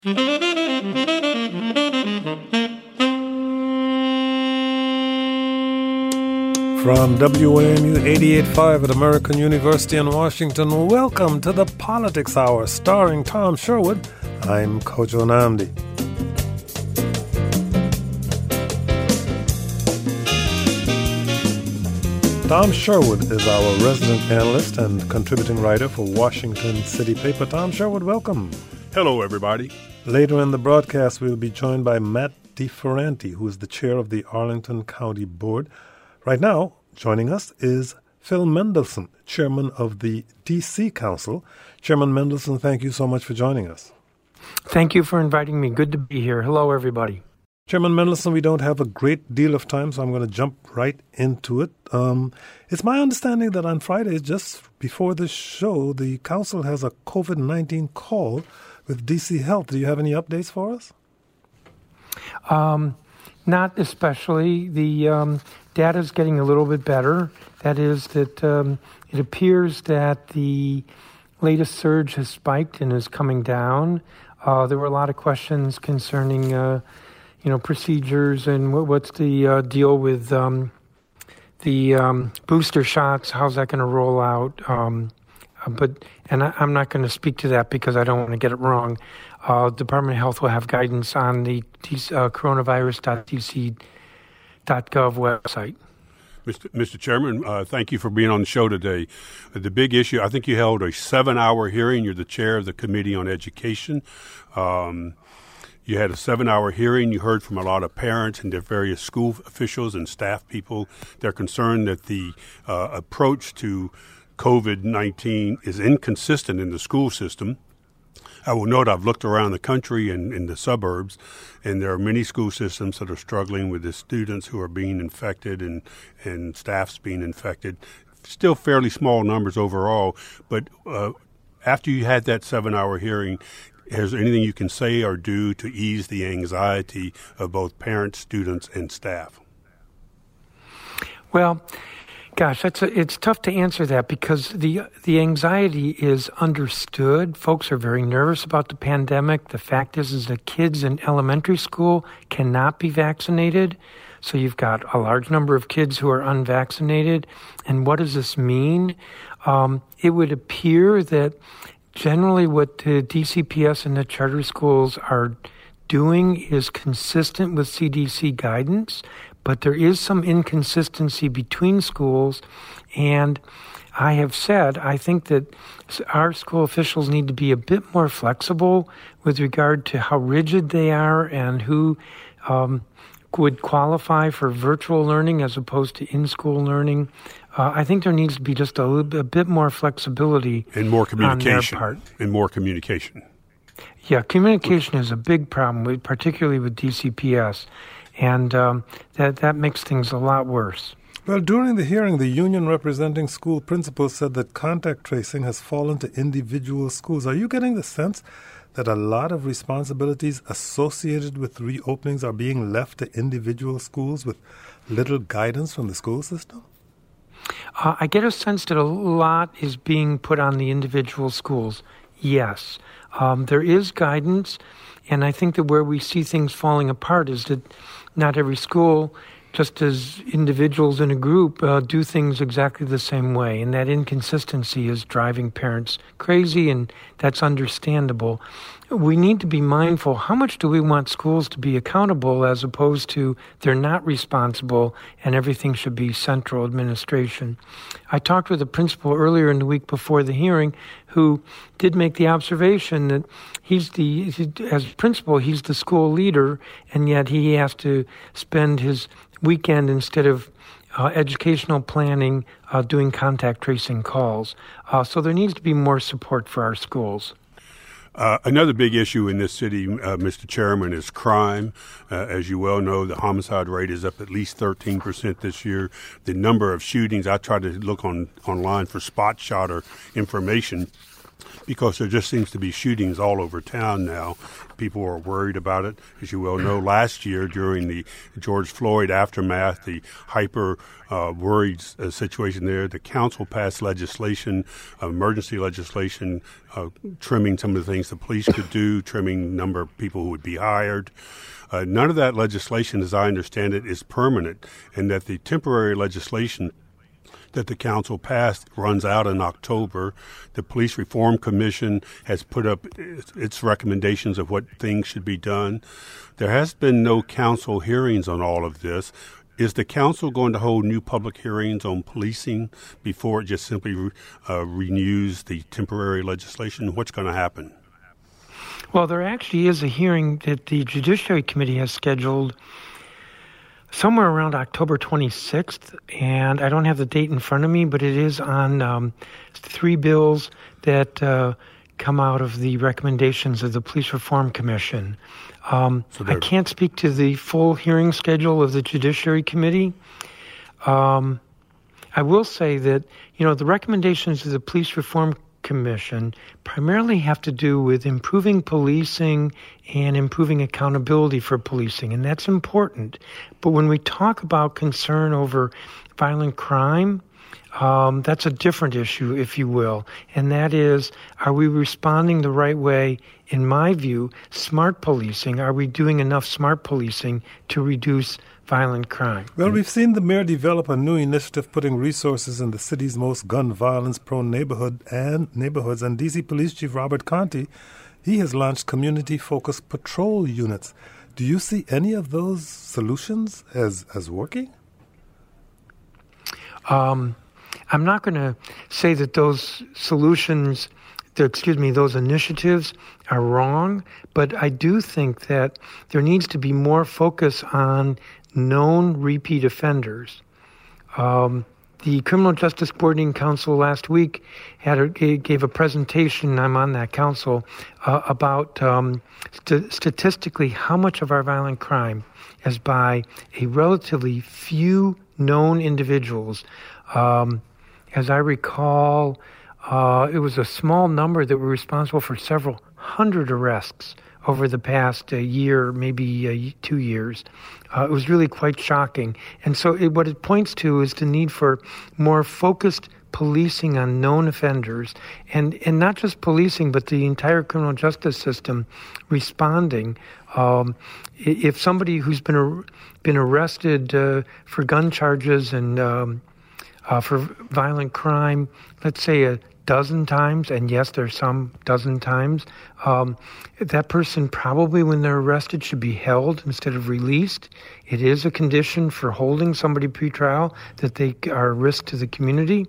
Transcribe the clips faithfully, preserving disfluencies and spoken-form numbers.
From W A M U eighty-eight point five at American University in Washington, welcome to the Politics Hour, starring Tom Sherwood. I'm Kojo Nnamdi. Tom Sherwood is our resident analyst and contributing writer for Washington City Paper. Tom Sherwood, welcome. Hello, everybody. Later in the broadcast, we'll be joined by Matt DeFerranti, who is the chair of the Arlington County Board. Right now, joining us is Phil Mendelson, chairman of the D C Council. Chairman Mendelson, thank you so much for joining us. Thank you for inviting me. Good to be here. Hello, everybody. Chairman Mendelson, we don't have a great deal of time, so I'm going to jump right into it. Um, it's my understanding that on Friday, just before this show, the council has a covid nineteen call with D C Health. Do you have any updates for us? Um, not especially. The um, data is getting a little bit better. That is that um, it appears that the latest surge has spiked and is coming down. Uh, there were a lot of questions concerning, uh, you know, procedures and what, what's the uh, deal with um, the um, booster shots. How's that going to roll out? Um, but and I, I'm not going to speak to that because I don't want to get it wrong. Uh, Department of Health will have guidance on the uh, coronavirus dot d c dot gov website. Mister Mister Chairman, uh, thank you for being on the show today. Uh, the big issue, I think you held a seven-hour hearing. You're the chair of the Committee on Education. Um, you had a seven-hour hearing. You heard from a lot of parents and their various school officials and staff people. They're concerned that the uh, approach to covid nineteen is inconsistent in the school system. I will note I've looked around the country and in the suburbs, and there are many school systems that are struggling with the students who are being infected and, and staffs being infected. Still fairly small numbers overall, but uh, after you had that seven-hour hearing, is there anything you can say or do to ease the anxiety of both parents, students, and staff? Well, Gosh, that's a, it's tough to answer that because the the anxiety is understood. Folks are very nervous about the pandemic. The fact is, is that kids in elementary school cannot be vaccinated. So you've got a large number of kids who are unvaccinated. And what does this mean? Um, it would appear that generally what the D C P S and the charter schools are doing is consistent with C D C guidance. But there is some inconsistency between schools, and I have said I think that our school officials need to be a bit more flexible with regard to how rigid they are and who um, would qualify for virtual learning as opposed to in-school learning. Uh, I think there needs to be just a, little, a bit more flexibility and more communication on their part. And more communication. Yeah, communication is a big problem, with, particularly with D C P S. And um, that, that makes things a lot worse. Well, during the hearing, the union representing school principals said that contact tracing has fallen to individual schools. Are you getting the sense that a lot of responsibilities associated with reopenings are being left to individual schools with little guidance from the school system? Uh, I get a sense that a lot is being put on the individual schools. Yes, um, there is guidance. And I think that where we see things falling apart is that not every school, just as individuals in a group, uh, do things exactly the same way. And that inconsistency is driving parents crazy, and that's understandable. We need to be mindful, how much do we want schools to be accountable as opposed to they're not responsible and everything should be central administration? I talked with a principal earlier in the week before the hearing who did make the observation that he's the, as principal, he's the school leader, and yet he has to spend his weekend instead of uh, educational planning uh, doing contact tracing calls. Uh, so there needs to be more support for our schools. Uh, another big issue in this city, uh, Mister Chairman, is crime. Uh, as you well know, the homicide rate is up at least thirteen percent this year. The number of shootings, I tried to look on online for spot shotter information because there just seems to be shootings all over town now. people are worried about it. As you well know, last year during the George Floyd aftermath, the hyper uh, worried uh, situation there, the council passed legislation, uh, emergency legislation, uh, trimming some of the things the police could do, trimming number of people who would be hired. Uh, none of that legislation, as I understand it, is permanent, and that the temporary legislation that the council passed runs out in October. The Police Reform Commission has put up its recommendations of what things should be done. There has been no council hearings on all of this. Is the council going to hold new public hearings on policing before it just simply uh, renews the temporary legislation? What's going to happen? Well, there actually is a hearing that the Judiciary Committee has scheduled somewhere around October twenty-sixth, and I don't have the date in front of me, but it is on um, three bills that uh, come out of the recommendations of the Police Reform Commission. Um, so I can't speak to the full hearing schedule of the Judiciary Committee. Um, I will say that, you know, the recommendations of the Police Reform Commission primarily have to do with improving policing and improving accountability for policing, and that's important. But when we talk about concern over violent crime, um, that's a different issue, if you will, and that is, are we responding the right way? In my view, smart policing, are we doing enough smart policing to reduce violent crime? Well, we've seen the mayor develop a new initiative putting resources in the city's most gun violence-prone neighborhood and neighborhoods. And D C Police Chief Robert Contee, he has launched community-focused patrol units. Do you see any of those solutions as as working? Um, I'm not going to say that those solutions, the, excuse me, those initiatives are wrong, but I do think that there needs to be more focus on known repeat offenders. Um, the Criminal Justice Coordinating Council last week had a, gave a presentation, I'm on that council, uh, about um, st- statistically how much of our violent crime is by a relatively few known individuals. Um, as I recall, uh, it was a small number that were responsible for several hundred arrests over the past uh, year, maybe uh, two years. Uh, it was really quite shocking. And so it, what it points to is the need for more focused policing on known offenders, and, and not just policing, but the entire criminal justice system responding. Um, if somebody who's been ar- been arrested uh, for gun charges and um, uh, for violent crime, let's say a dozen times, and yes, there's some dozen times, um, that person probably, when they're arrested, should be held instead of released. It is a condition for holding somebody pretrial that they are a risk to the community.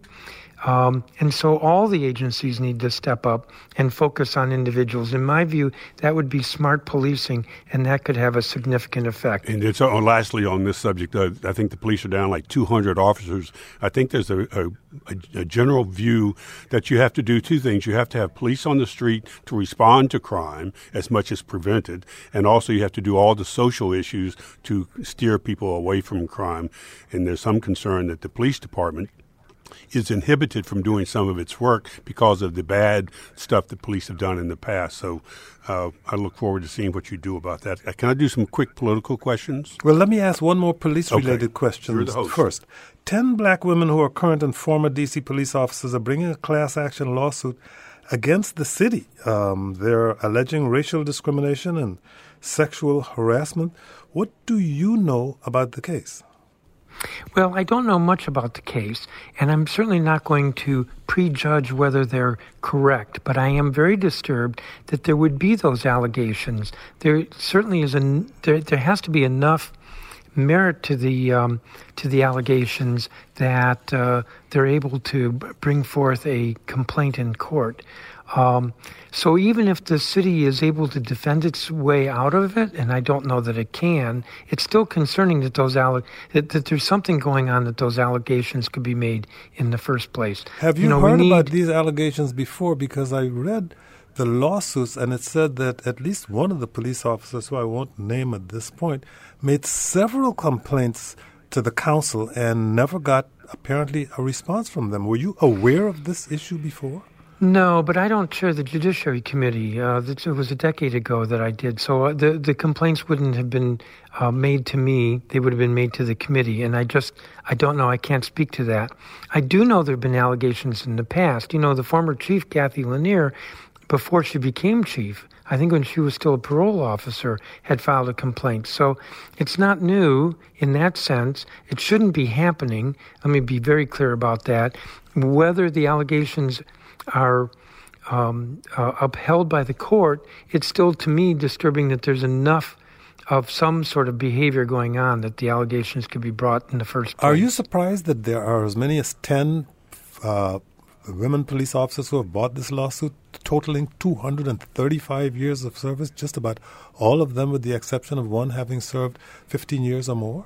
Um, and so all the agencies need to step up and focus on individuals. In my view, that would be smart policing, and that could have a significant effect. And it's uh, lastly on this subject, uh, I think the police are down like two hundred officers. I think there's a, a, a general view that you have to do two things. You have to have police on the street to respond to crime as much as prevent it, and also you have to do all the social issues to steer people away from crime. And there's some concern that the police department is inhibited from doing some of its work because of the bad stuff that police have done in the past. So uh, I look forward to seeing what you do about that. Uh, can I do some quick political questions? Well, let me ask one more police-related okay. question first. Ten black women who are current and former D C police officers are bringing a class action lawsuit against the city. Um, they're alleging racial discrimination and sexual harassment. What do you know about the case? Well, I don't know much about the case, and I'm certainly not going to prejudge whether they're correct, but I am very disturbed that there would be those allegations. There certainly is a, there, there has to be enough merit to the um, to the allegations that uh, they're able to bring forth a complaint in court. Um, so even if the city is able to defend its way out of it, and I don't know that it can, it's still concerning that those alle- that, that there's something going on that those allegations could be made in the first place. Have you, you know, heard need- about these allegations before? Because I read the lawsuits, and it said that at least one of the police officers, who I won't name at this point, made several complaints to the council and never got, apparently, a response from them. Were you aware of this issue before? No, but I don't chair the Judiciary Committee. Uh, it was a decade ago that I did. So uh, the, the complaints wouldn't have been uh, made to me. They would have been made to the committee. And I just, I don't know. I can't speak to that. I do know there have been allegations in the past. You know, the former chief, Kathy Lanier, before she became chief, I think when she was still a parole officer, had filed a complaint. So it's not new in that sense. It shouldn't be happening. Let me be very clear about that. Whether the allegations are um, uh, upheld by the court, it's still, to me, disturbing that there's enough of some sort of behavior going on that the allegations could be brought in the first place. Are you surprised that there are as many as ten uh, women police officers who have brought this lawsuit, totaling two hundred thirty-five years of service, just about all of them with the exception of one having served fifteen years or more?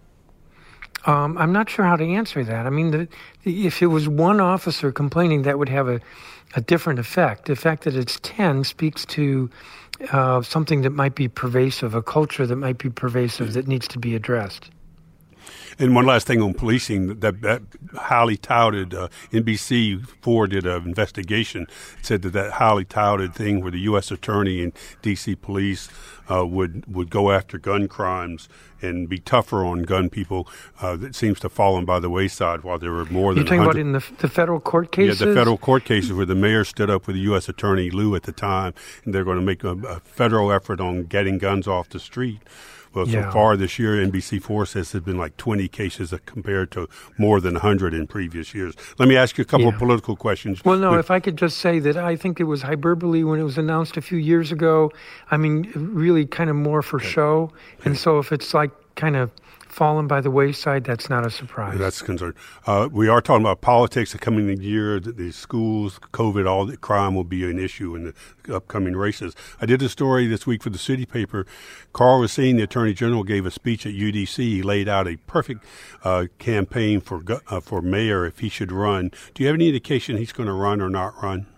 Um, I'm not sure how to answer that. I mean, the, the, if it was one officer complaining, that would have a, a different effect. The fact that it's ten speaks to uh, something that might be pervasive, a culture that might be pervasive that needs to be addressed. And one last thing on policing, that, that highly touted uh, N B C four did an investigation, said that that highly touted thing where the U S attorney and D C police uh, would would go after gun crimes and be tougher on gun people, uh, that seems to have fallen by the wayside while there were more than You're talking about in the, the federal court cases? Yeah, the federal court cases where the mayor stood up with the U S attorney, Lou, at the time, and they're going to make a, a federal effort on getting guns off the street. Well, yeah. So far this year, N B C four says there's been like twenty cases compared to more than one hundred in previous years. Let me ask you a couple yeah. of political questions. Well, no, if I could just say that I think it was hyperbole when it was announced a few years ago. I mean, really kind of more for okay. show. And okay. so if it's like kind of fallen by the wayside, that's not a surprise. That's a concern. Uh, we are talking about politics the coming year, the, the schools, COVID, all the crime will be an issue in the upcoming races. I did a story this week for the City Paper. Carl Racine, the Attorney General, gave a speech at U D C. He laid out a perfect uh, campaign for uh, for mayor if he should run. Do you have any indication he's going to run or not run?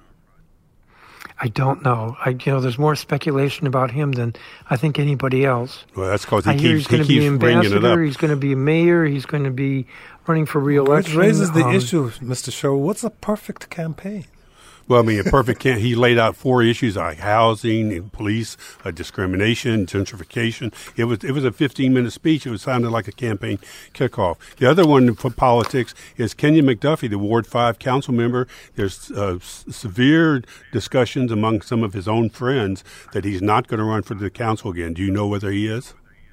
I don't know. I, you know, there's more speculation about him than I think anybody else. Well, that's because he I keeps, hear he's going he to be keeps bringing it up. He's going to be mayor. He's going to be running for re-election. Which raises the um, issue, Mister Sherwood. What's a perfect campaign? Well, I mean, a perfect can he laid out four issues like housing, and police, uh, discrimination, gentrification. It was it was a fifteen minute speech. It was sounded like a campaign kickoff. The other one for politics is Kenya McDuffie, the Ward Five council member. There's uh, s- severe discussions among some of his own friends that he's not going to run for the council again. Do you know whether he is?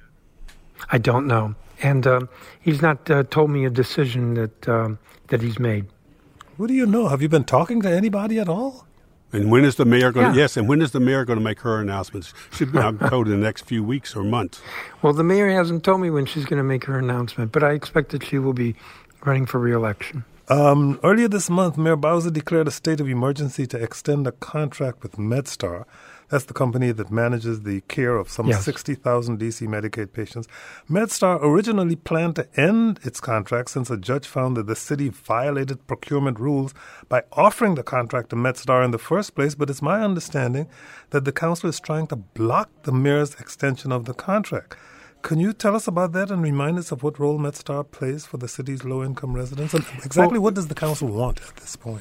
I don't know, and uh, he's not uh, told me a decision that um, that he's made. What do you know? Have you been talking to anybody at all? And when is the mayor going yeah. to, yes, and when is the mayor going to make her announcements? Should be, I'm told, in the next few weeks or months. Well, the mayor hasn't told me when she's going to make her announcement, but I expect that she will be running for re-election. Um, earlier this month, Mayor Bowser declared a state of emergency to extend a contract with MedStar. That's the company that manages the care of some yes. sixty thousand D C Medicaid patients. MedStar originally planned to end its contract since a judge found that the city violated procurement rules by offering the contract to MedStar in the first place, but it's my understanding that the council is trying to block the mayor's extension of the contract. Can you tell us about that and remind us of what role MedStar plays for the city's low-income residents? And exactly well, what does the council want at this point?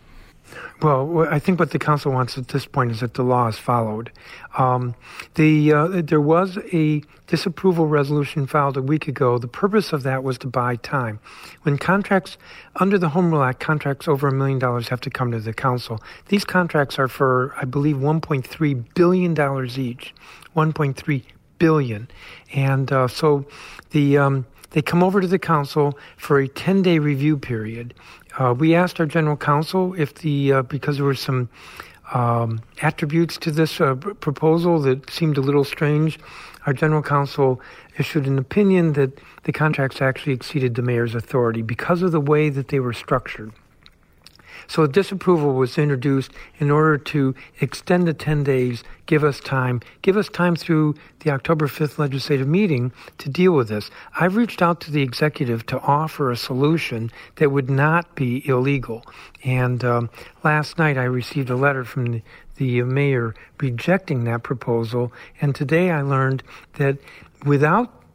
Well, I think what the council wants at this point is that the law is followed. Um, the uh, there was a disapproval resolution filed a week ago. The purpose of that was to buy time. When contracts under the Home Rule Act, contracts over a million dollars have to come to the council. These contracts are for, I believe, one point three billion dollars each. one point three billion dollars. And uh, so the um, they come over to the council for a ten-day review period. Uh, we asked our general counsel if the, uh, because there were some um, attributes to this uh, p- proposal that seemed a little strange, our general counsel issued an opinion that the contracts actually exceeded the mayor's authority because of the way that they were structured. So a disapproval was introduced in order to extend the ten days, give us time, give us time through the October fifth legislative meeting to deal with this. I've reached out to the executive to offer a solution that would not be illegal. And um, last night I received a letter from the, the mayor rejecting that proposal. And today I learned that without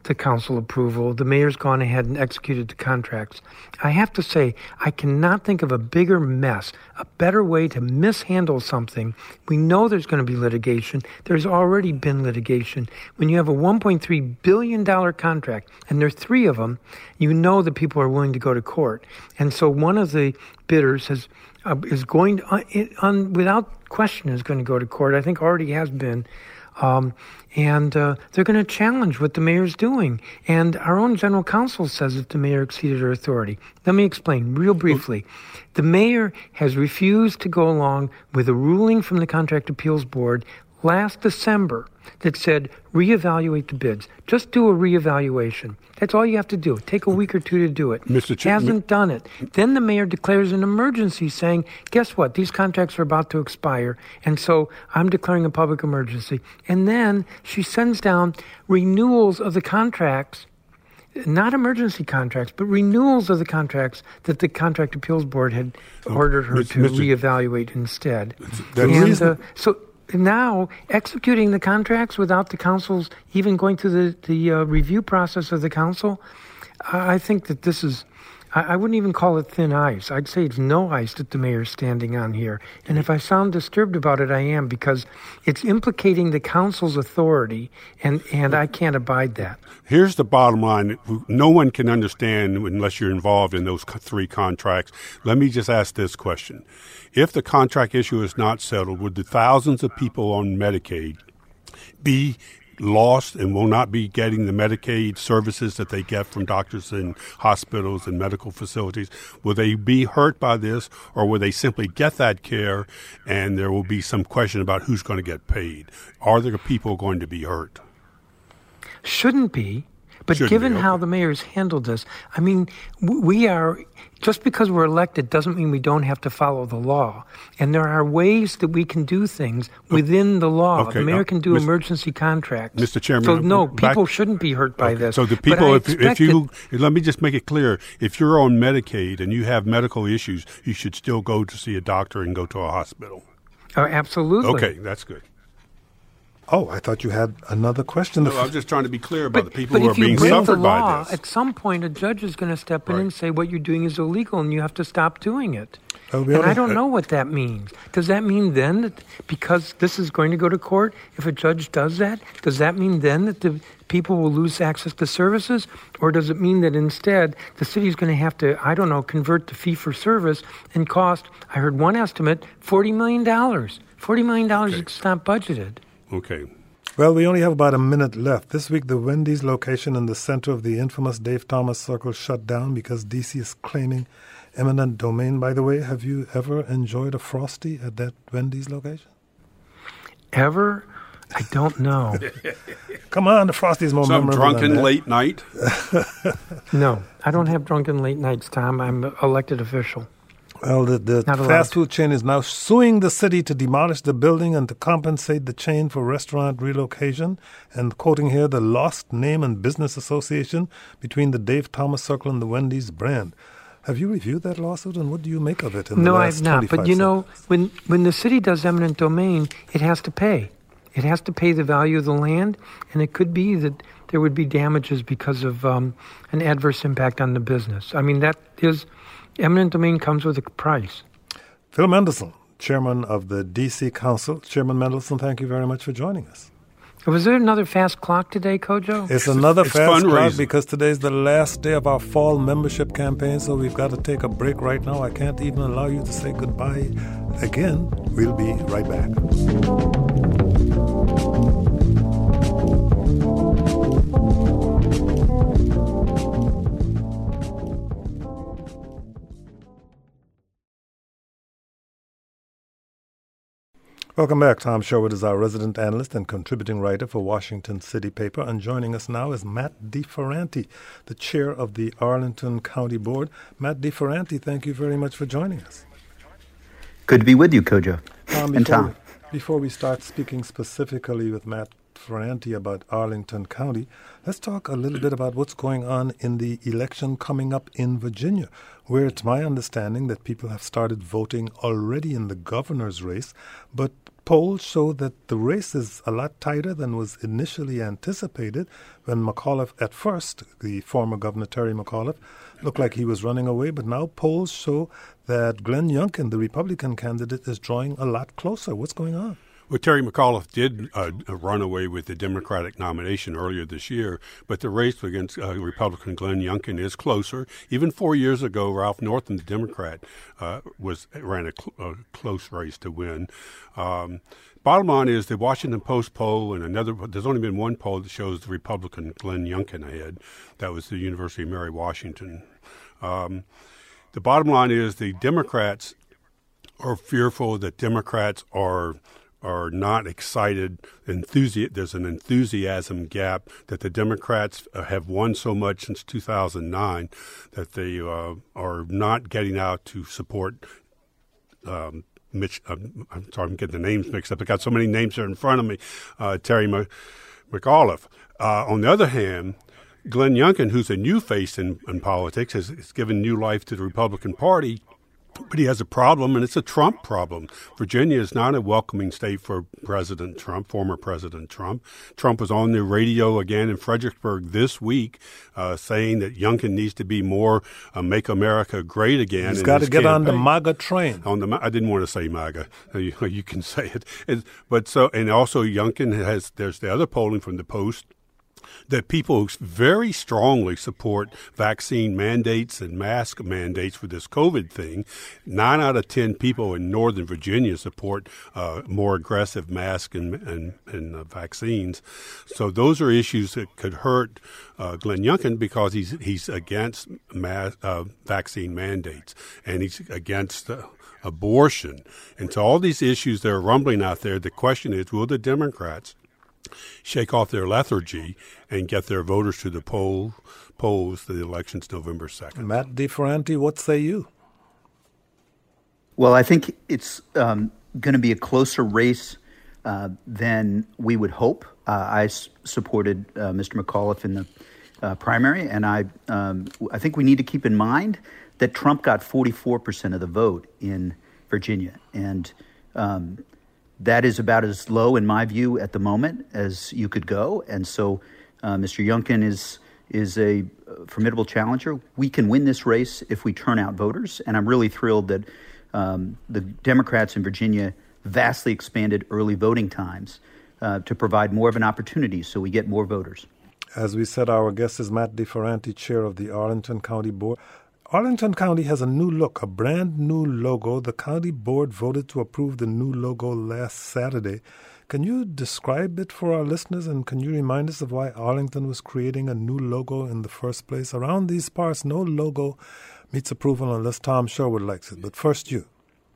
the council approval. The mayor's gone ahead and executed the contracts. I have to say, I cannot think of a bigger mess, a better way to mishandle something. We know there's going to be litigation. There's already been litigation. When you have a one point three billion dollars contract, and there are three of them, you know that people are willing to go to court. And so one of the bidders has uh, is going to, uh, on, without question, is going to go to court. I think already has been. Um, and uh, they're going to challenge what the mayor's doing. And our own general counsel says that the mayor exceeded her authority. Let me explain real briefly. The mayor has refused to go along with a ruling from the Contract Appeals Board last December that said reevaluate the bids. Just do a reevaluation. That's all you have to do. Take a week or two to do it. Mister Ch- Hasn't done it. Then the mayor declares an emergency saying, guess what? These contracts are about to expire, and so I'm declaring a public emergency. And then she sends down renewals of the contracts, not emergency contracts, but renewals of the contracts that the Contract Appeals Board had oh, ordered her Mister to Mister reevaluate instead. That's and reason- uh, so now executing the contracts without the council's even going through the, the uh, review process of the council, I think that this is, I, I wouldn't even call it thin ice. I'd say it's no ice that the mayor's standing on here. And if I sound disturbed about it, I am, because it's implicating the council's authority, and, and I can't abide that. Here's the bottom line. No one can understand unless you're involved in those three contracts. Let me just ask this question. If the contract issue is not settled, would the thousands of people on Medicaid be lost and will not be getting the Medicaid services that they get from doctors and hospitals and medical facilities? Will they be hurt by this, or will they simply get that care and there will be some question about who's going to get paid? Are there people going to be hurt? Shouldn't be. But Shouldn't given be, okay. how the mayor's handled this, I mean, we are, just because we're elected doesn't mean we don't have to follow the law. And there are ways that we can do things within the law. Okay, the mayor uh, can do Mister emergency contracts. Mister Chairman, So, no, back, people shouldn't be hurt by okay, this. So the But people, I if, if expect you, that, let me just make it clear, if you're on Medicaid and you have medical issues, you should still go to see a doctor and go to a hospital. uh, absolutely. Okay, that's good. Oh, I thought you had another question. No, I'm just trying to be clear about But, the people but who are if you being break suffered the by law, this. at some point a judge is going to step in Right. and say what you're doing is illegal and you have to stop doing it. Well, we and only- I don't know what that means. Does that mean then that because this is going to go to court, if a judge does that, does that mean then that the people will lose access to services? Or does it mean that instead the city is going to have to, I don't know, convert the fee for service and cost, I heard one estimate, forty million dollars. forty million dollars Okay. is not budgeted. Okay. Well, we only have about a minute left. This week, the Wendy's location in the center of the infamous Dave Thomas Circle shut down because D C is claiming eminent domain. By the way, have you ever enjoyed a Frosty at that Wendy's location? Ever? I don't know. Come on, the Frosty is more Some memorable drunken than that. late night. No, I don't have drunken late nights, Tom. I'm an elected official. Well, the, the Not allowed. fast food chain is now suing the city to demolish the building and to compensate the chain for restaurant relocation. And quoting here, the lost name and business association between the Dave Thomas Circle and the Wendy's brand. Have you reviewed that lawsuit, and what do you make of it in No, the I last have not. But twenty-five you know, seconds? when when the city does eminent domain, it has to pay. It has to pay the value of the land, and it could be that there would be damages because of um, an adverse impact on the business. I mean, that is, eminent domain comes with a price. Phil Mendelson, chairman of the D C Council. Chairman Mendelson, thank you very much for joining us. Was there another fast clock today, Kojo? It's another it's fast clock fundraising. because today's the last day of our fall membership campaign, so we've got to take a break right now. I can't even allow you to say goodbye again. We'll be right back. Welcome back. Tom Sherwood is our resident analyst and contributing writer for Washington City Paper. And joining us now is Matt DeFerranti, the chair of the Arlington County Board. Matt DeFerranti, thank you very much for joining us. Good to be with you, Kojo. Tom, and before, Tom. we, before we start speaking specifically with Matt DeFerranti about Arlington County. Let's talk a little bit about what's going on in the election coming up in Virginia, where it's my understanding that people have started voting already in the governor's race, but polls show that the race is a lot tighter than was initially anticipated when McAuliffe, at first, the former Governor Terry McAuliffe, looked like he was running away. But now polls show that Glenn Youngkin, the Republican candidate, is drawing a lot closer. What's going on? Well, Terry McAuliffe did uh, run away with the Democratic nomination earlier this year, but the race against uh, Republican Glenn Youngkin is closer. Even four years ago, Ralph Northam, the Democrat, uh, was ran a, cl- a close race to win. Um, bottom line is the Washington Post poll and another, there's only been one poll that shows the Republican Glenn Youngkin ahead. That was the University of Mary Washington. Um, the bottom line is the Democrats are fearful that Democrats are are not excited. Enthusi- there's an enthusiasm gap that the Democrats uh, have won so much since two thousand nine that they uh, are not getting out to support um, Mitch. Uh, I'm sorry, I'm getting the names mixed up. I got so many names here in front of me. Uh, Terry M- McAuliffe. Uh, on the other hand, Glenn Youngkin, who's a new face in, in politics, has, has given new life to the Republican Party. But he has a problem, and it's a Trump problem. Virginia is not a welcoming state for President Trump, former President Trump. Trump was on the radio again in Fredericksburg this week uh, saying that Youngkin needs to be more uh, Make America Great Again. He's got to get campaign. on the MAGA train. On the, I didn't want to say MAGA. You, you can say it. it. But so, and also Youngkin has, there's the other polling from the Post, that people very strongly support vaccine mandates and mask mandates for this COVID thing. Nine out of ten people in Northern Virginia support uh, more aggressive mask and, and, and uh, vaccines. So those are issues that could hurt uh, Glenn Youngkin because he's he's against mass, uh, vaccine mandates, and he's against uh, abortion. And so all these issues that are rumbling out there, the question is, will the Democrats shake off their lethargy and get their voters to the poll, polls to the elections November second. Matt DeFerranti, what say you? Well, I think it's um, going to be a closer race uh, than we would hope. Uh, I s- supported uh, Mister McAuliffe in the uh, primary, and I um, I think we need to keep in mind that Trump got forty-four percent of the vote in Virginia, and um, that is about as low, in my view, at the moment as you could go. And so uh, Mister Youngkin is is a formidable challenger. We can win this race if we turn out voters. And I'm really thrilled that um, the Democrats in Virginia vastly expanded early voting times uh, to provide more of an opportunity so we get more voters. As we said, our guest is Matt DeFerranti, chair of the Arlington County Board. Arlington County has a new look, a brand new logo. The county board voted to approve the new logo last Saturday. Can you describe it for our listeners, and can you remind us of why Arlington was creating a new logo in the first place? Around these parts, no logo meets approval unless Tom Sherwood likes it. But first, you.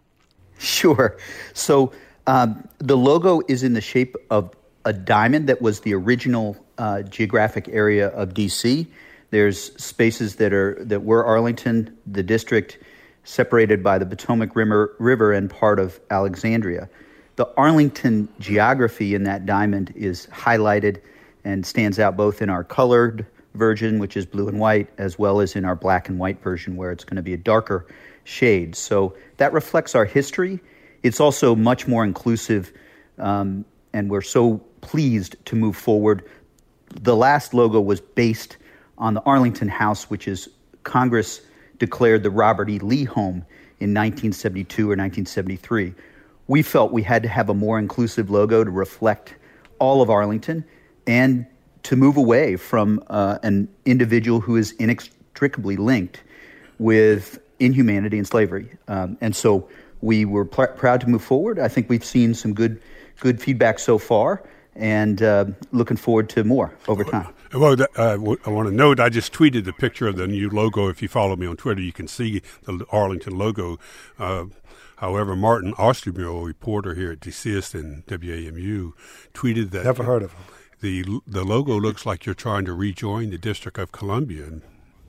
Sure. So um, the logo is in the shape of a diamond that was the original uh, geographic area of D C There's spaces that are that were Arlington, the district, separated by the Potomac River, River and part of Alexandria. The Arlington geography in that diamond is highlighted and stands out both in our colored version, which is blue and white, as well as in our black and white version, where it's going to be a darker shade. So that reflects our history. It's also much more inclusive, um, and we're so pleased to move forward. The last logo was based on the Arlington House, which is Congress declared the Robert E. Lee home in nineteen seventy-two or nineteen seventy-three. We felt we had to have a more inclusive logo to reflect all of Arlington and to move away from uh, an individual who is inextricably linked with inhumanity and slavery. Um, and so we were pr- proud to move forward. I think we've seen some good, good feedback so far, and uh, looking forward to more over time. Well, uh, I want to note, I just tweeted the picture of the new logo. If you follow me on Twitter, you can see the Arlington logo. Uh, however, Martin Ostermuir, a reporter here at D C S and W A M U, tweeted that Never heard of him. The, the logo looks like you're trying to rejoin the District of Columbia.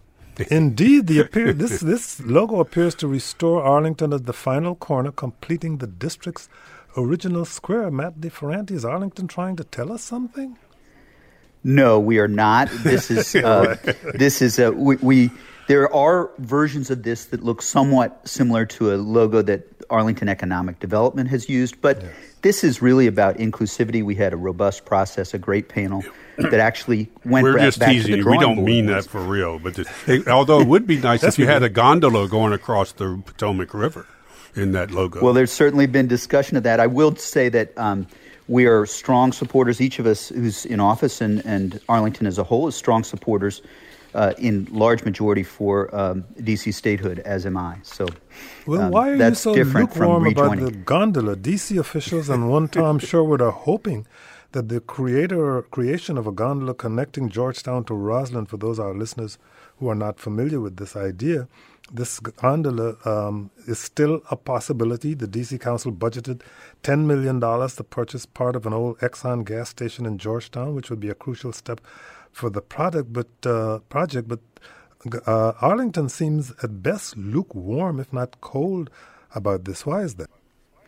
Indeed, the appear, this, this logo appears to restore Arlington at the final corner, completing the district's original square. Matt DeFerranti, is Arlington trying to tell us something? No, we are not. This is uh, this is a we, we. There are versions of this that look somewhat similar to a logo that Arlington Economic Development has used, but yes. This is really about inclusivity. We had a robust process, a great panel that actually went We're back, just back teasing to the you. drawing We don't board. mean that for real, but the, it, although it would be nice if you had a gondola going across the Potomac River in that logo. Well, there's certainly been discussion of that. I will say that um, we are strong supporters. Each of us who's in office and, and Arlington as a whole is strong supporters uh, in large majority for um, D C statehood, as am I. So, well, um, why are that's you so different lukewarm from about rejoining. the gondola? D C officials and one Tom Sherwood are hoping that the creator creation of a gondola connecting Georgetown to Roslyn, for those of our listeners who are not familiar with this idea, this gondola um, is still a possibility. The D C Council budgeted ten million dollars to purchase part of an old Exxon gas station in Georgetown, which would be a crucial step for the product, but uh, project. But uh, Arlington seems at best lukewarm, if not cold, about this. Why is that?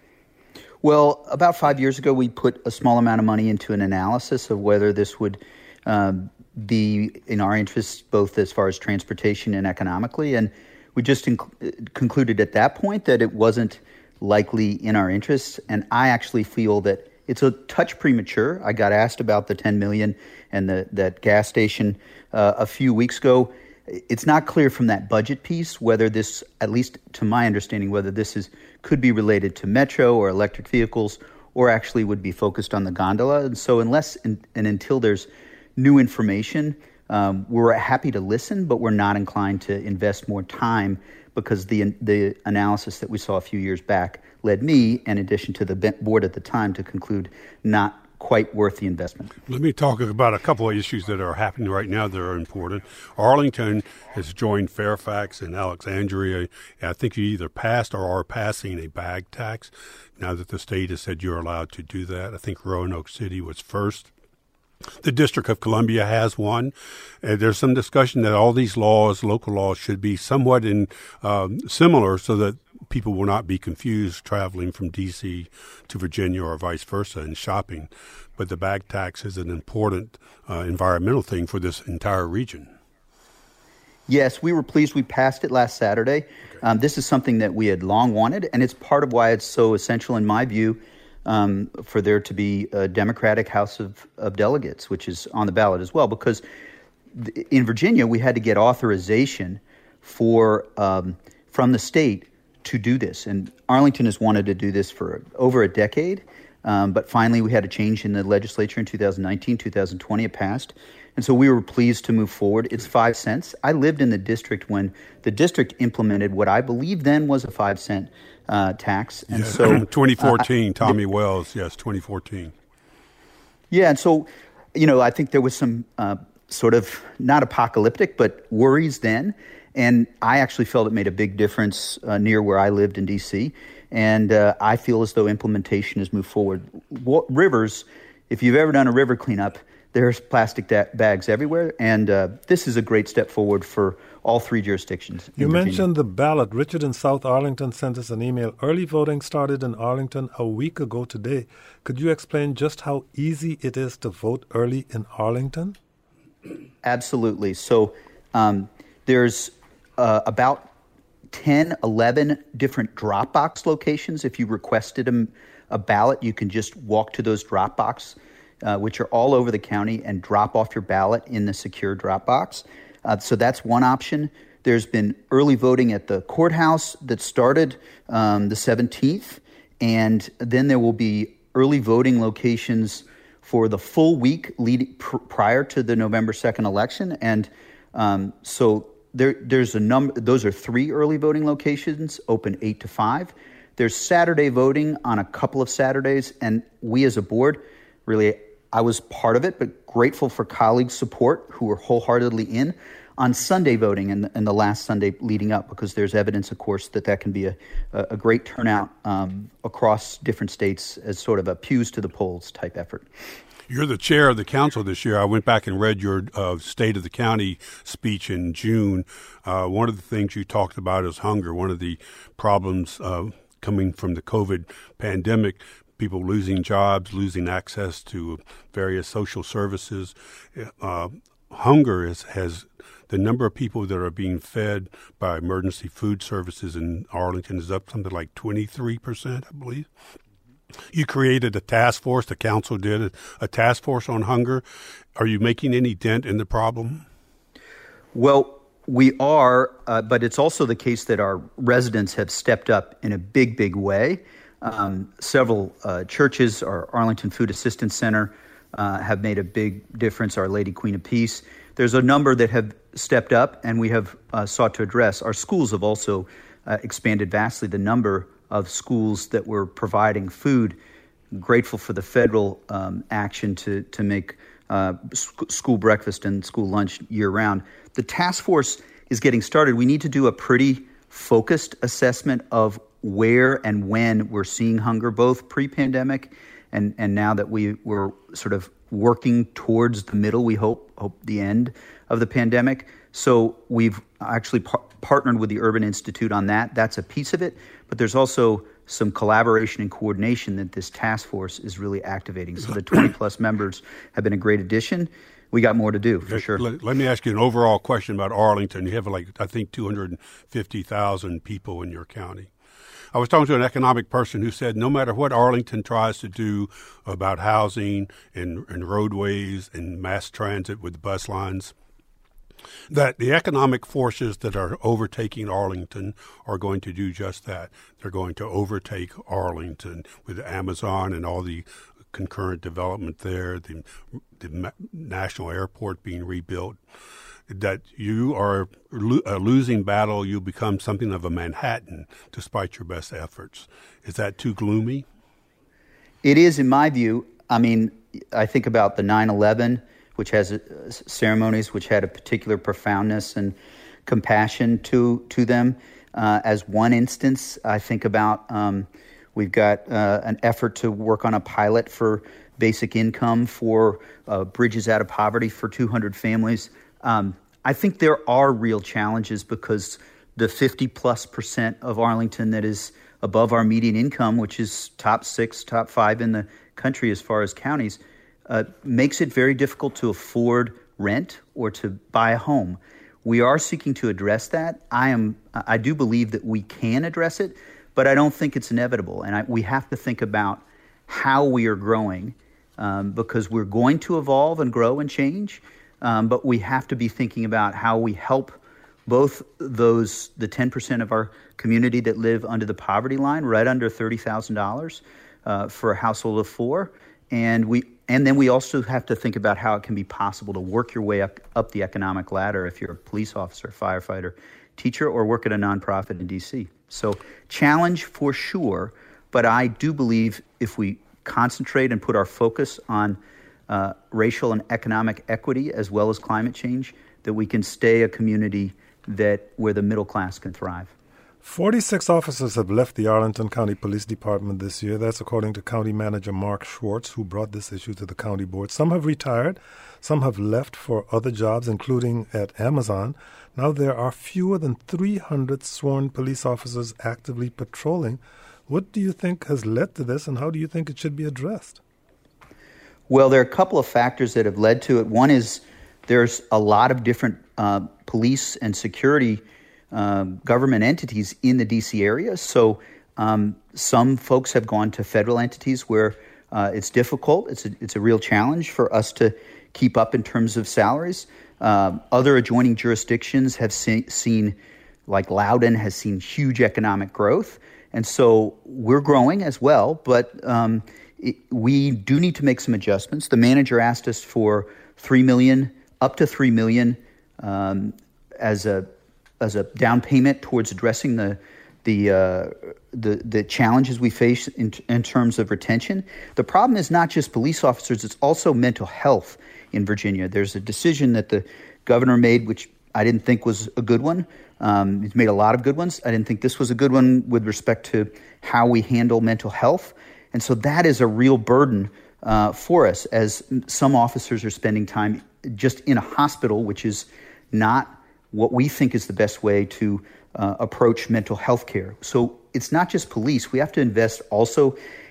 Well, about five years ago, we put a small amount of money into an analysis of whether this would um, be in our interests, both as far as transportation and economically. And we just inc- concluded at that point that it wasn't likely in our interests. And I actually feel that it's a touch premature. I got asked about the ten million dollars and the, that gas station uh, a few weeks ago. It's not clear from that budget piece whether this, at least to my understanding, whether this is could be related to metro or electric vehicles, or actually would be focused on the gondola. And so unless and, and until there's new information, um, we're happy to listen, but we're not inclined to invest more time because the the analysis that we saw a few years back led me, in addition to the board at the time, to conclude not quite worth the investment. Let me talk about a couple of issues that are happening right now that are important. Arlington has joined Fairfax and Alexandria. I think you either passed or are passing a bag tax now that the state has said you're allowed to do that. I think Roanoke City was first. The District of Columbia has one. Uh, there's some discussion that all these laws, local laws, should be somewhat in um, similar so that people will not be confused traveling from D C to Virginia or vice versa and shopping. But the bag tax is an important uh, environmental thing for this entire region. Yes, we were pleased we passed it last Saturday. Okay. Um, this is something that we had long wanted, and it's part of why it's so essential, in my view, um, for there to be a Democratic House of, of Delegates, which is on the ballot as well. Because th- in Virginia, we had to get authorization for um, from the state to do this. And Arlington has wanted to do this for over a decade. Um, but finally, we had a change in the legislature in two thousand nineteen, two thousand twenty. It passed. And so we were pleased to move forward. It's five cents. I lived in the district when the district implemented what I believe then was a five cent uh, tax. And yeah. so twenty fourteen, uh, Tommy th- Wells, yes, twenty fourteen. Yeah, and so, you know, I think there was some uh, sort of not apocalyptic, but worries then. And I actually felt it made a big difference uh, near where I lived in D C. And uh, I feel as though implementation has moved forward. What, rivers, if you've ever done a river cleanup, there's plastic da- bags everywhere. And uh, this is a great step forward for all three jurisdictions. You mentioned the ballot. Richard in South Arlington sent us an email. Early voting started in Arlington a week ago today. Could you explain just how easy it is to vote early in Arlington? Absolutely. So um, there's uh, about ten, eleven different Dropbox locations. If you requested a, a ballot, you can just walk to those Dropbox, uh, which are all over the county, and drop off your ballot in the secure Dropbox. Uh, so that's one option. There's been early voting at the courthouse that started um, the seventeenth, and then there will be early voting locations for the full week lead, pr- prior to the November second election. And um, so There, there's a number. Those are three early voting locations, open eight to five. There's Saturday voting on a couple of Saturdays, and we as a board, really, I was part of it, but grateful for colleagues' support who were wholeheartedly in on Sunday voting and, and the last Sunday leading up, because there's evidence, of course, that that can be a, a great turnout um, across different states as sort of a pews to the polls type effort. You're the chair of the council this year. I went back and read your uh, State of the County speech in June. Uh, one of the things you talked about is hunger. One of the problems uh, coming from the COVID pandemic, people losing jobs, losing access to various social services. Uh, hunger is, has the number of people that are being fed by emergency food services in Arlington is up something like twenty-three percent, I believe. You created a task force, the council did, a task force on hunger. Are you making any dent in the problem? Well, we are, uh, but it's also the case that our residents have stepped up in a big, big way. Um, several uh, churches, our Arlington Food Assistance Center, uh, have made a big difference, Our Lady Queen of Peace. There's a number that have stepped up and we have uh, sought to address. Our schools have also uh, expanded vastly the number of schools that were providing food. I'm grateful for the federal um, action to, to make uh, sc- school breakfast and school lunch year-round. The task force is getting started. We need to do a pretty focused assessment of where and when we're seeing hunger, both pre-pandemic and, and now that we, we're sort of working towards the middle, we hope, hope the end of the pandemic. So we've actually par- partnered with the Urban Institute on that. That's a piece of it. But there's also some collaboration and coordination that this task force is really activating. So the twenty-plus members have been a great addition. We got more to do, for sure. Let, let me ask you an overall question about Arlington. You have, like, I think, two hundred fifty thousand people in your county. I was talking to an economic person who said no matter what Arlington tries to do about housing and, and roadways and mass transit with bus lines, that the economic forces that are overtaking Arlington are going to do just that. They're going to overtake Arlington with Amazon and all the concurrent development there, the, the national airport being rebuilt. That you are lo- a losing battle, you become something of a Manhattan despite your best efforts. Is that too gloomy? It is, in my view. I mean, I think about the nine eleven, which has uh, ceremonies which had a particular profoundness and compassion to to them. Uh, as one instance, I think about um, we've got uh, an effort to work on a pilot for basic income for uh, Bridges Out of Poverty for two hundred families. Um, I think there are real challenges because the fifty plus percent of Arlington that is above our median income, which is top six, top five in the country as far as counties, uh, makes it very difficult to afford rent or to buy a home. We are seeking to address that. I am. I do believe that we can address it, but I don't think it's inevitable. And I, we have to think about how we are growing um, because we're going to evolve and grow and change. Um, but we have to be thinking about how we help both those, the ten percent of our community that live under the poverty line, right under thirty thousand dollars uh, for a household of four. And we, and then we also have to think about how it can be possible to work your way up, up the economic ladder if you're a police officer, firefighter, teacher, or work at a nonprofit in D C. So challenge for sure, but I do believe if we concentrate and put our focus on Uh, racial and economic equity as well as climate change, that we can stay a community that where the middle class can thrive. forty-six officers have left the Arlington County Police Department this year. That's according to County Manager Mark Schwartz, who brought this issue to the county board. Some have retired. Some have left for other jobs, including at Amazon. Now there are fewer than three hundred sworn police officers actively patrolling. What do you think has led to this, and how do you think it should be addressed? Well, there are a couple of factors that have led to it. One is there's a lot of different uh, police and security uh, government entities in the D C area. So um, some folks have gone to federal entities where uh, it's difficult. It's a, it's a real challenge for us to keep up in terms of salaries. Uh, other adjoining jurisdictions have see, seen, like Loudoun, has seen huge economic growth. And so we're growing as well, but um, It, we do need to make some adjustments. The manager asked us for three million dollars, up to three million dollars um, as a as a down payment towards addressing the the uh, the, the challenges we face in, in terms of retention. The problem is not just police officers; it's also mental health in Virginia. There's a decision that the governor made, which I didn't think was a good one. Um, he's made a lot of good ones. I didn't think this was a good one with respect to how we handle mental health. And so that is a real burden uh, for us, as some officers are spending time just in a hospital, which is not what we think is the best way to uh, approach mental health care. So it's not just police. We have to invest also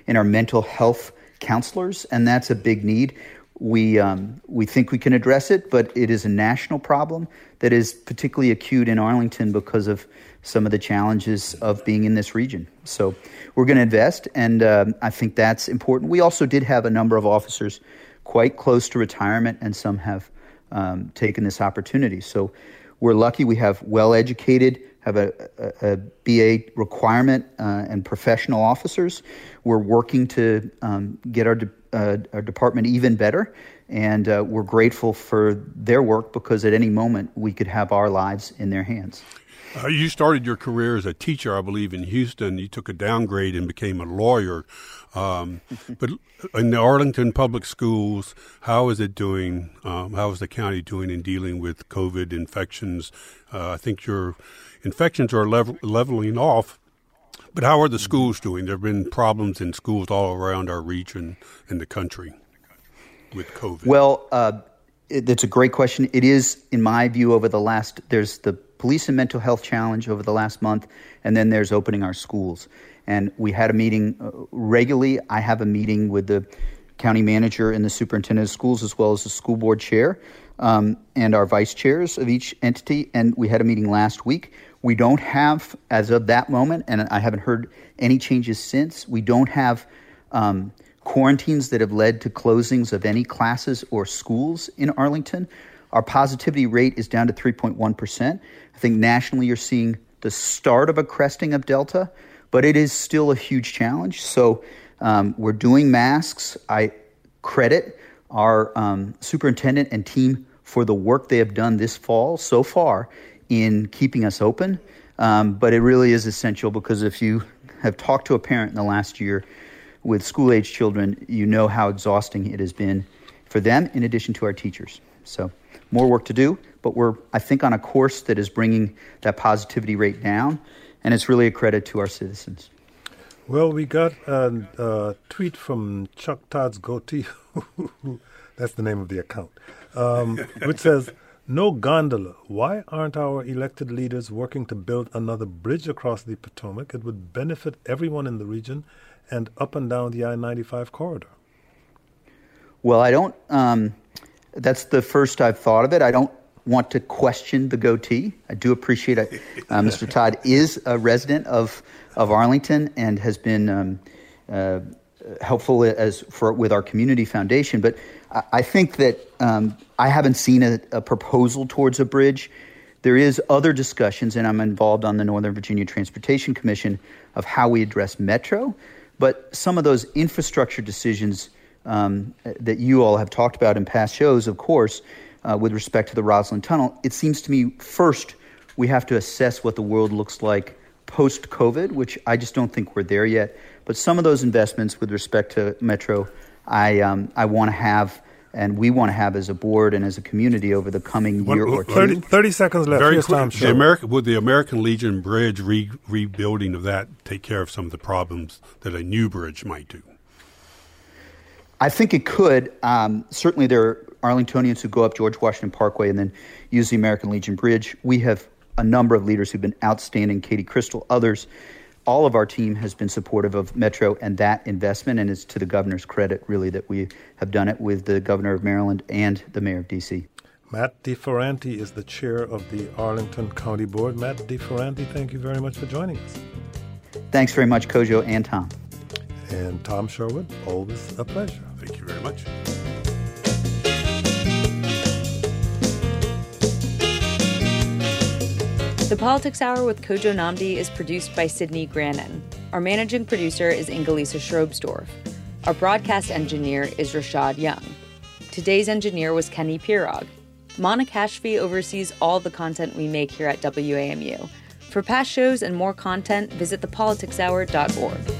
in our mental health counselors, and that's a big need. We um, we think we can address it, but it is a national problem that is particularly acute in Arlington because of some of the challenges of being in this region. So we're going to invest, and um, I think that's important. We also did have a number of officers quite close to retirement, and some have um, taken this opportunity. So we're lucky we have well-educated, have a, a, a B A requirement uh, and professional officers. We're working to um, get our, de- uh, our department even better, and uh, we're grateful for their work because at any moment we could have our lives in their hands. Uh, you started your career as a teacher, I believe, in Houston. You took a downgrade and became a lawyer. Um, but in the Arlington Public Schools, how is it doing? Um, how is the county doing in dealing with COVID infections? Uh, I think your infections are level, leveling off. But how are the schools doing? There have been problems in schools all around our region and the country with COVID. Well, uh, it, that's a great question. It is, in my view, over the last, there's the police and mental health challenge over the last month, and then there's opening our schools. And we had a meeting uh, regularly. I have a meeting with the county manager and the superintendent of schools, as well as the school board chair um, and our vice chairs of each entity. And we had a meeting last week. We don't have, as of that moment, and I haven't heard any changes since, we don't have um, quarantines that have led to closings of any classes or schools in Arlington. Our positivity rate is down to three point one percent. I think nationally you're seeing the start of a cresting of Delta, but it is still a huge challenge. So um, we're doing masks. I credit our um, superintendent and team for the work they have done this fall so far in keeping us open. Um, but it really is essential because if you have talked to a parent in the last year with school-age children, you know how exhausting it has been for them in addition to our teachers. So more work to do, but we're, I think, on a course that is bringing that positivity rate down, and it's really a credit to our citizens. Well, we got a, a tweet from Chuck Todd's Goatee, that's the name of the account, um, which says, "No gondola. Why aren't our elected leaders working to build another bridge across the Potomac? It would benefit everyone in the region and up and down the I ninety-five corridor." Well, I don't... Um, That's the first I've thought of it. I don't want to question the goatee. I do appreciate it. Uh, Mister Todd is a resident of, of Arlington and has been um, uh, helpful as for with our community foundation. But I, I think that um, I haven't seen a, a proposal towards a bridge. There is other discussions, and I'm involved on the Northern Virginia Transportation Commission, of how we address Metro. But some of those infrastructure decisions Um, that you all have talked about in past shows, of course, uh, with respect to the Roslyn Tunnel, it seems to me first we have to assess what the world looks like post-COVID, which I just don't think we're there yet. But some of those investments with respect to Metro, I um, I want to have, and we want to have as a board and as a community over the coming year One, or two. thirty, thirty seconds left. Very Here's quick, Tom the Sherwood. American, would the American Legion Bridge re- rebuilding of that take care of some of the problems that a new bridge might do? I think it could. Um, certainly there are Arlingtonians who go up George Washington Parkway and then use the American Legion Bridge. We have a number of leaders who've been outstanding, Katie Crystal, others. All of our team has been supportive of Metro and that investment, and it's to the governor's credit, really, that we have done it with the governor of Maryland and the mayor of D C. Matt DeFerranti is the chair of the Arlington County Board. Matt DeFerranti, thank you very much for joining us. Thanks very much, Kojo and Tom. And Tom Sherwood, always a pleasure. Thank you very much. The Politics Hour with Kojo Nnamdi is produced by Sydney Grannon. Our managing producer is Ingalisa Schrobsdorf. Our broadcast engineer is Rashad Young. Today's engineer was Kenny Pirog. Mana Kashfi oversees all the content we make here at W A M U. For past shows and more content, visit the politics hour dot org.